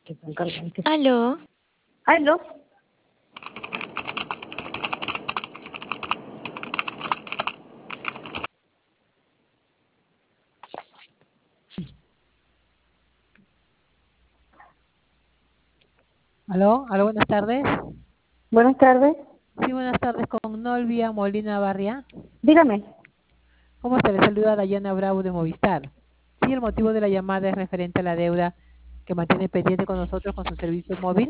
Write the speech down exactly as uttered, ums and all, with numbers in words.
Que están cargantes. Aló. ¿Aló? Aló, aló, buenas tardes. Buenas tardes. Sí, buenas tardes, con Nolvia Molina Barria. Dígame. ¿Cómo se le saluda Dayana Bravo de Movistar? Sí, el motivo de la llamada es referente a la deuda que mantiene pendiente con nosotros con su servicio móvil.